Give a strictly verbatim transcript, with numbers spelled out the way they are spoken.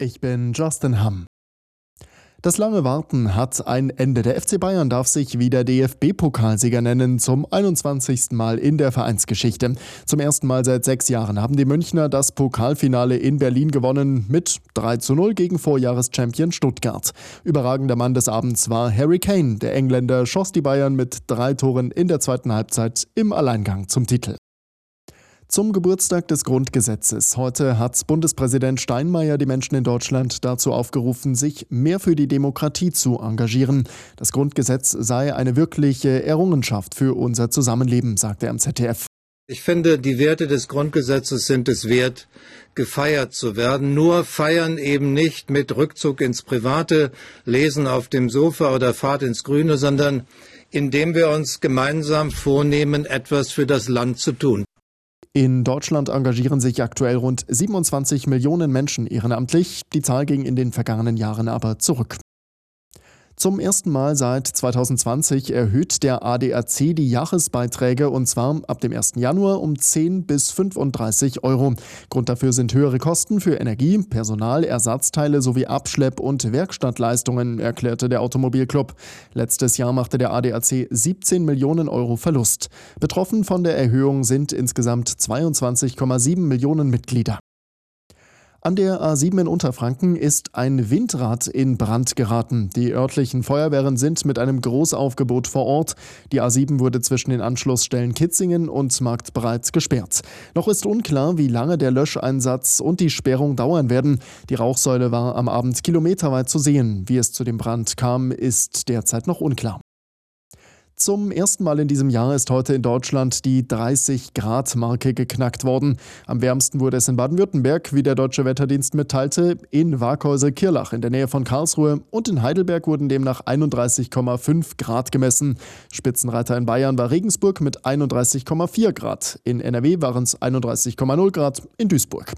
Ich bin Justin Hamm. Das lange Warten hat ein Ende. Der F C Bayern darf sich wieder D F B-Pokalsieger nennen, zum einundzwanzigsten Mal in der Vereinsgeschichte. Zum ersten Mal seit sechs Jahren haben die Münchner das Pokalfinale in Berlin gewonnen mit drei zu null gegen Vorjahreschampion Stuttgart. Überragender Mann des Abends war Harry Kane. Der Engländer schoss die Bayern mit drei Toren in der zweiten Halbzeit im Alleingang zum Titel. Zum Geburtstag des Grundgesetzes. Heute hat Bundespräsident Steinmeier die Menschen in Deutschland dazu aufgerufen, sich mehr für die Demokratie zu engagieren. Das Grundgesetz sei eine wirkliche Errungenschaft für unser Zusammenleben, sagte er im Z D F. Ich finde, die Werte des Grundgesetzes sind es wert, gefeiert zu werden. Nur feiern eben nicht mit Rückzug ins Private, Lesen auf dem Sofa oder Fahrt ins Grüne, sondern indem wir uns gemeinsam vornehmen, etwas für das Land zu tun. In Deutschland engagieren sich aktuell rund siebenundzwanzig Millionen Menschen ehrenamtlich. Die Zahl ging in den vergangenen Jahren aber zurück. Zum ersten Mal seit zweitausendzwanzig erhöht der A D A C die Jahresbeiträge, und zwar ab dem ersten Januar um zehn bis fünfunddreißig Euro. Grund dafür sind höhere Kosten für Energie, Personal, Ersatzteile sowie Abschlepp- und Werkstattleistungen, erklärte der Automobilclub. Letztes Jahr machte der A D A C siebzehn Millionen Euro Verlust. Betroffen von der Erhöhung sind insgesamt zweiundzwanzig Komma sieben Millionen Mitglieder. An der A sieben in Unterfranken ist ein Windrad in Brand geraten. Die örtlichen Feuerwehren sind mit einem Großaufgebot vor Ort. Die A sieben wurde zwischen den Anschlussstellen Kitzingen und Marktbreit gesperrt. Noch ist unklar, wie lange der Löscheinsatz und die Sperrung dauern werden. Die Rauchsäule war am Abend kilometerweit zu sehen. Wie es zu dem Brand kam, ist derzeit noch unklar. Zum ersten Mal in diesem Jahr ist heute in Deutschland die dreißig-Grad-Marke geknackt worden. Am wärmsten wurde es in Baden-Württemberg, wie der Deutsche Wetterdienst mitteilte, in Waghäusel-Kirlach in der Nähe von Karlsruhe, und in Heidelberg wurden demnach einunddreißig Komma fünf Grad gemessen. Spitzenreiter in Bayern war Regensburg mit einunddreißig Komma vier Grad. In N R W waren es einunddreißig Komma null Grad in Duisburg.